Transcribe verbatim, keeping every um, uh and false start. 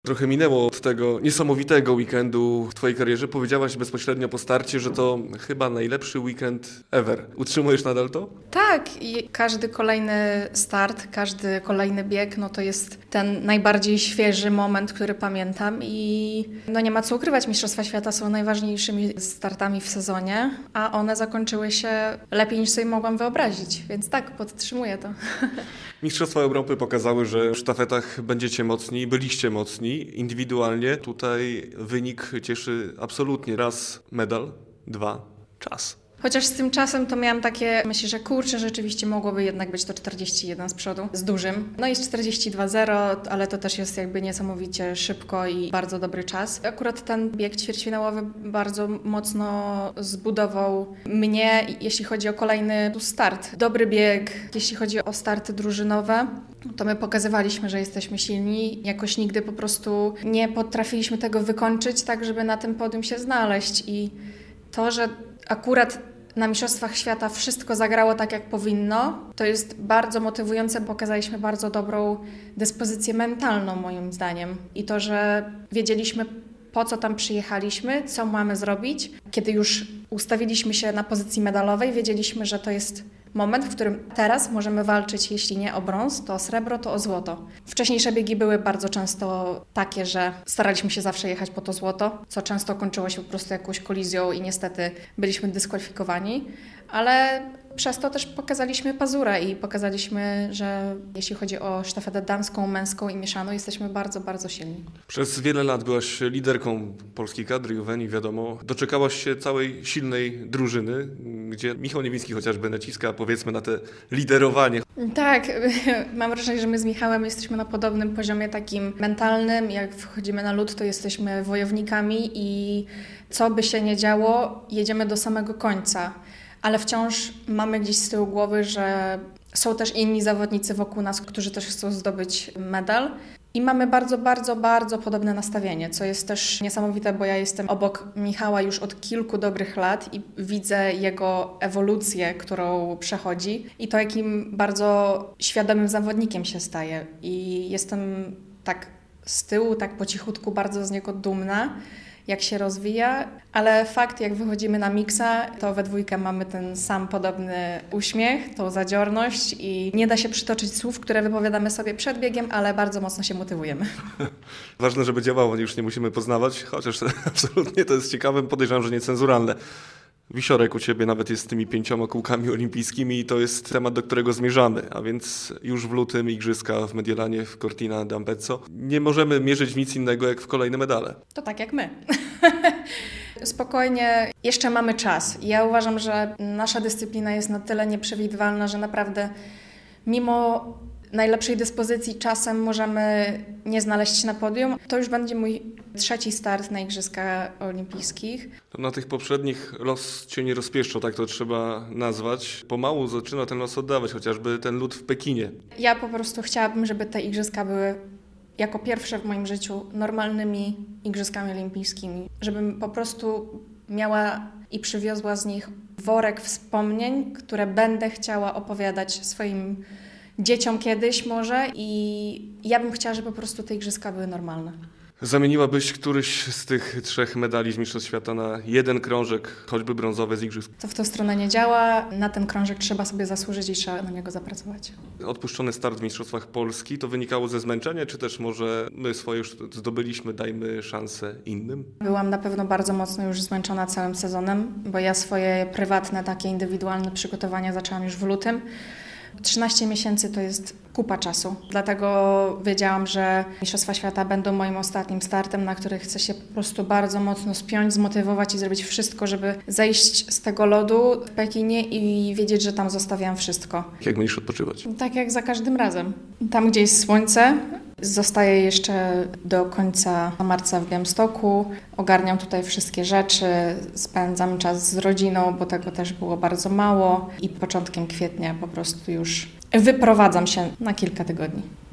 Trochę minęło od tego niesamowitego weekendu w Twojej karierze. Powiedziałaś bezpośrednio po starcie, że to chyba najlepszy weekend ever. Utrzymujesz nadal to? Tak, i każdy kolejny start, każdy kolejny bieg, no to jest ten najbardziej świeży moment, który pamiętam i no nie ma co ukrywać, Mistrzostwa Świata są najważniejszymi startami w sezonie, a one zakończyły się lepiej niż sobie mogłam wyobrazić, więc tak, podtrzymuję to. Mistrzostwa Europy pokazały, że w sztafetach będziecie mocni, byliście mocni indywidualnie. Tutaj wynik cieszy absolutnie. Raz medal, dwa czas. Chociaż z tym czasem to miałam takie myśli, że kurczę, rzeczywiście mogłoby jednak być to czterdzieści jeden z przodu, z dużym. No jest czterdzieści dwa zero, ale to też jest jakby niesamowicie szybko i bardzo dobry czas. Akurat ten bieg ćwierćfinałowy bardzo mocno zbudował mnie, jeśli chodzi o kolejny start. Dobry bieg, jeśli chodzi o starty drużynowe, to my pokazywaliśmy, że jesteśmy silni. Jakoś nigdy po prostu nie potrafiliśmy tego wykończyć tak, żeby na tym podium się znaleźć i to, że akurat na Mistrzostwach Świata wszystko zagrało tak, jak powinno, to jest bardzo motywujące. Pokazaliśmy bardzo dobrą dyspozycję mentalną, moim zdaniem. I to, że wiedzieliśmy, po co tam przyjechaliśmy, co mamy zrobić. Kiedy już ustawiliśmy się na pozycji medalowej, wiedzieliśmy, że to jest moment, w którym teraz możemy walczyć, jeśli nie o brąz, to o srebro, to o złoto. Wcześniejsze biegi były bardzo często takie, że staraliśmy się zawsze jechać po to złoto, co często kończyło się po prostu jakąś kolizją i niestety byliśmy dyskwalifikowani, ale przez to też pokazaliśmy pazurę i pokazaliśmy, że jeśli chodzi o sztafetę damską, męską i mieszaną, jesteśmy bardzo, bardzo silni. Przez wiele lat byłaś liderką polskiej kadry Juweni, wiadomo. Doczekałaś się całej silnej drużyny, gdzie Michał Niewiński chociażby naciska, powiedzmy, na te liderowanie. Tak, mam wrażenie, że my z Michałem jesteśmy na podobnym poziomie takim mentalnym. Jak wchodzimy na lód, to jesteśmy wojownikami i co by się nie działo, jedziemy do samego końca. Ale wciąż mamy gdzieś z tyłu głowy, że są też inni zawodnicy wokół nas, którzy też chcą zdobyć medal. I mamy bardzo, bardzo, bardzo podobne nastawienie, co jest też niesamowite, bo ja jestem obok Michała już od kilku dobrych lat i widzę jego ewolucję, którą przechodzi i to, jakim bardzo świadomym zawodnikiem się staje. I jestem tak z tyłu, tak po cichutku bardzo z niego dumna, jak się rozwija, ale fakt, jak wychodzimy na miksa, to we dwójkę mamy ten sam podobny uśmiech, tą zadziorność i nie da się przytoczyć słów, które wypowiadamy sobie przed biegiem, ale bardzo mocno się motywujemy. Ważne, żeby działało, już nie musimy poznawać, chociaż absolutnie to jest ciekawe, podejrzewam, że niecenzuralne. Wisiorek u Ciebie nawet jest z tymi pięcioma kółkami olimpijskimi i to jest temat, do którego zmierzamy, a więc już w lutym igrzyska w Mediolanie, w Cortina d'Ampezzo. Nie możemy mierzyć w nic innego jak w kolejne medale. To tak jak my. Spokojnie, jeszcze mamy czas. Ja uważam, że nasza dyscyplina jest na tyle nieprzewidywalna, że naprawdę mimo najlepszej dyspozycji czasem możemy nie znaleźć się na podium. To już będzie mój trzeci start na Igrzyskach Olimpijskich. To na tych poprzednich los Cię nie rozpieszczał, tak to trzeba nazwać. Pomału zaczyna ten los oddawać, chociażby ten lód w Pekinie. Ja po prostu chciałabym, żeby te Igrzyska były jako pierwsze w moim życiu normalnymi Igrzyskami Olimpijskimi. Żebym po prostu miała i przywiozła z nich worek wspomnień, które będę chciała opowiadać swoim dzieciom kiedyś może i ja bym chciała, żeby po prostu te igrzyska były normalne. Zamieniłabyś któryś z tych trzech medali z Mistrzostw Świata na jeden krążek, choćby brązowy z igrzysk? To w tą stronę nie działa. Na ten krążek trzeba sobie zasłużyć i trzeba na niego zapracować. Odpuszczony start w Mistrzostwach Polski, to wynikało ze zmęczenia, czy też może my swoje już zdobyliśmy, dajmy szansę innym? Byłam na pewno bardzo mocno już zmęczona całym sezonem, bo ja swoje prywatne, takie indywidualne przygotowania zaczęłam już w lutym. trzynaście miesięcy to jest kupa czasu, dlatego wiedziałam, że Mistrzostwa Świata będą moim ostatnim startem, na który chcę się po prostu bardzo mocno spiąć, zmotywować i zrobić wszystko, żeby zejść z tego lodu w Pekinie i wiedzieć, że tam zostawiam wszystko. Jak będziesz odpoczywać? Tak jak za każdym razem. Tam, gdzie jest słońce, zostaję jeszcze do końca marca w Białymstoku, ogarniam tutaj wszystkie rzeczy, spędzam czas z rodziną, bo tego też było bardzo mało i początkiem kwietnia po prostu już wyprowadzam się na kilka tygodni.